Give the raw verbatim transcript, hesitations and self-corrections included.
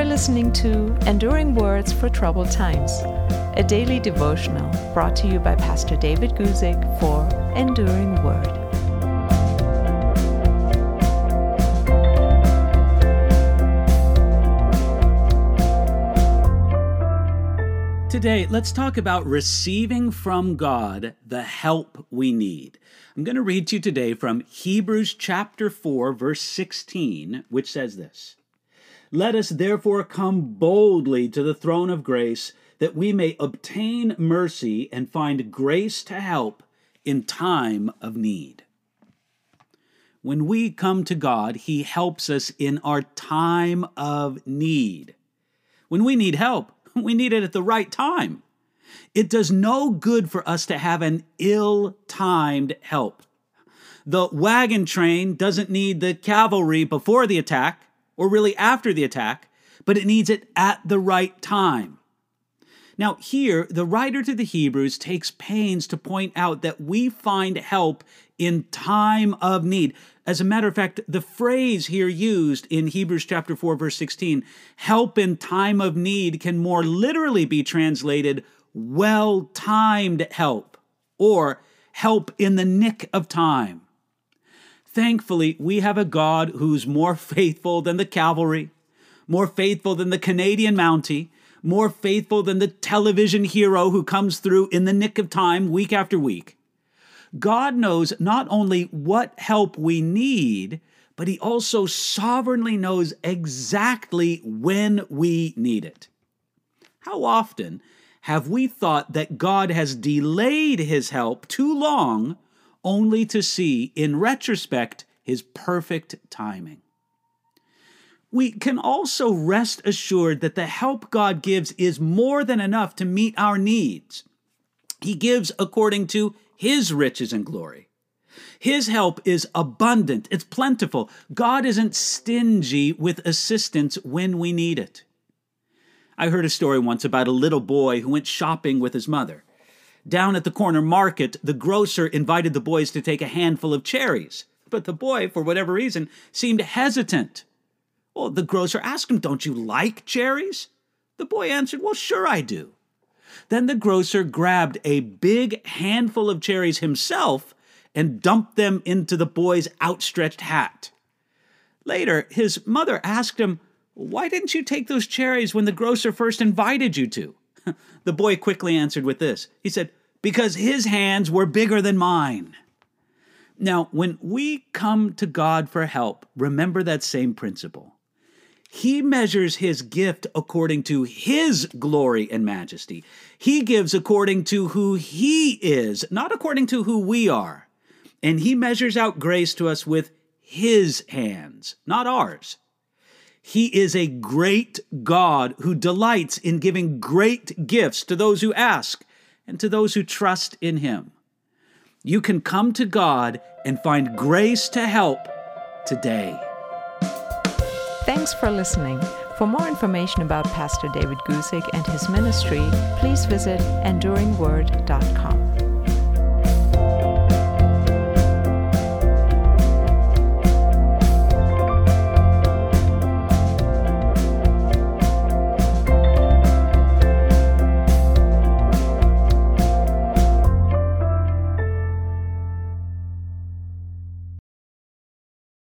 listening to Enduring Words for Troubled Times, a daily devotional brought to you by Pastor David Guzik for Enduring Word. Today, let's talk about receiving from God the help we need. I'm going to read to you today from Hebrews chapter four, verse sixteen, which says this: "Let us therefore come boldly to the throne of grace, that we may obtain mercy and find grace to help in time of need." When we come to God, He helps us in our time of need. When we need help, we need it at the right time. It does no good for us to have an ill-timed help. The wagon train doesn't need the cavalry before the attack, or really after the attack, but it needs it at the right time. Now here, the writer to the Hebrews takes pains to point out that we find help in time of need. As a matter of fact, the phrase here used in Hebrews chapter four, verse sixteen, help in time of need, can more literally be translated well-timed help, or help in the nick of time. Thankfully, we have a God who's more faithful than the cavalry, more faithful than the Canadian Mountie, more faithful than the television hero who comes through in the nick of time week after week. God knows not only what help we need, but He also sovereignly knows exactly when we need it. How often have we thought that God has delayed His help too long, only to see, in retrospect, His perfect timing? We can also rest assured that the help God gives is more than enough to meet our needs. He gives according to His riches and glory. His help is abundant, it's plentiful. God isn't stingy with assistance when we need it. I heard a story once about a little boy who went shopping with his mother. Down at the corner market, the grocer invited the boys to take a handful of cherries, but the boy, for whatever reason, seemed hesitant. Well, the grocer asked him, "Don't you like cherries?" The boy answered, "Well, sure I do." Then the grocer grabbed a big handful of cherries himself and dumped them into the boy's outstretched hat. Later, his mother asked him, "Why didn't you take those cherries when the grocer first invited you to?" The boy quickly answered with this. He said, "Because his hands were bigger than mine." Now, when we come to God for help, remember that same principle. He measures His gift according to His glory and majesty. He gives according to who He is, not according to who we are. And He measures out grace to us with His hands, not ours. He is a great God who delights in giving great gifts to those who ask and to those who trust in Him. You can come to God and find grace to help today. Thanks for listening. For more information about Pastor David Guzik and his ministry, please visit enduring word dot com.